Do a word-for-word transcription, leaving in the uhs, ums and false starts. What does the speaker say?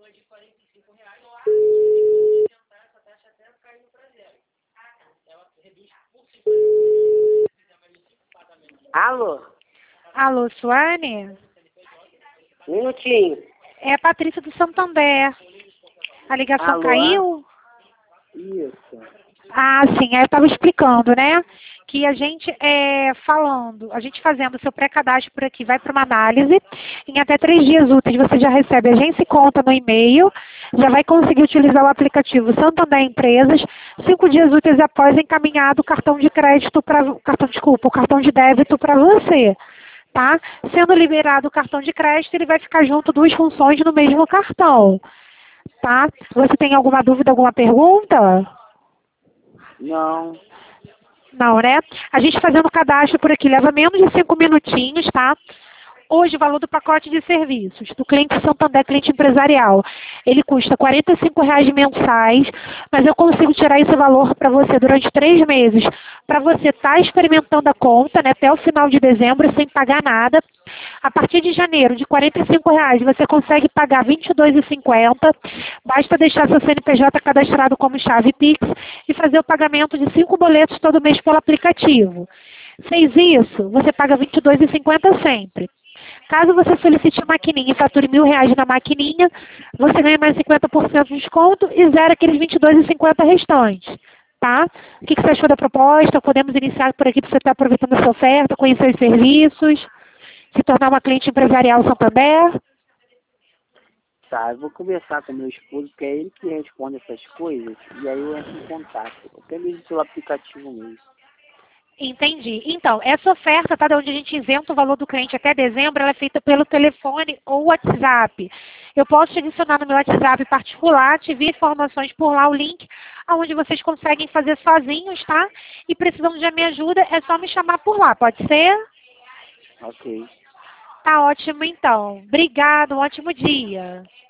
Alô? Alô, Suane? Um minutinho. É a Patrícia do Santander. A ligação Alô? caiu? Isso. Ah, sim. Aí eu estava explicando, né? Que a gente é, falando, a gente fazendo o seu pré-cadastro por aqui, vai para uma análise. Em até três dias úteis você já recebe agência e conta no e-mail. Já vai conseguir utilizar o aplicativo Santander Empresas. Cinco dias úteis após encaminhado o cartão de crédito para... Cartão, desculpa, o cartão de débito para você. Tá? Sendo liberado o cartão de crédito, ele vai ficar junto duas funções no mesmo cartão. Tá? Você tem alguma dúvida, alguma pergunta? Não. Não, né? A gente fazendo o cadastro por aqui leva menos de cinco minutinhos, tá? Hoje o valor do pacote de serviços do cliente Santander, cliente empresarial, ele custa quarenta e cinco reais mensais, mas eu consigo tirar esse valor para você durante três meses, para você estar tá experimentando a conta, né, até o final de dezembro, sem pagar nada. A partir de janeiro, de quarenta e cinco reais, você consegue pagar vinte e dois reais e cinquenta centavos. Basta deixar seu C N P J cadastrado como chave Pix e fazer o pagamento de cinco boletos todo mês pelo aplicativo. Fez isso, você paga vinte e dois reais e cinquenta centavos sempre. Caso você solicite a maquininha e fature mil reais na maquininha, você ganha mais cinquenta por cento de desconto e zera aqueles vinte e dois reais e cinquenta centavos restantes. Tá? O que você achou da proposta? Podemos iniciar por aqui para você estar aproveitando essa oferta, conhecer os serviços, se tornar uma cliente empresarial Santander? Tá, eu vou conversar com meu esposo, porque é ele que responde essas coisas, e aí eu entro em contato. Até mesmo pelo aplicativo mesmo. Entendi. Então, essa oferta, tá, de onde a gente isenta o valor do cliente até dezembro, ela é feita pelo telefone ou WhatsApp. Eu posso te adicionar no meu WhatsApp particular, te enviar informações por lá, o link, onde vocês conseguem fazer sozinhos, tá? E precisando de minha ajuda, é só me chamar por lá, pode ser? Ok. Tá ótimo, então. Obrigado, um ótimo dia.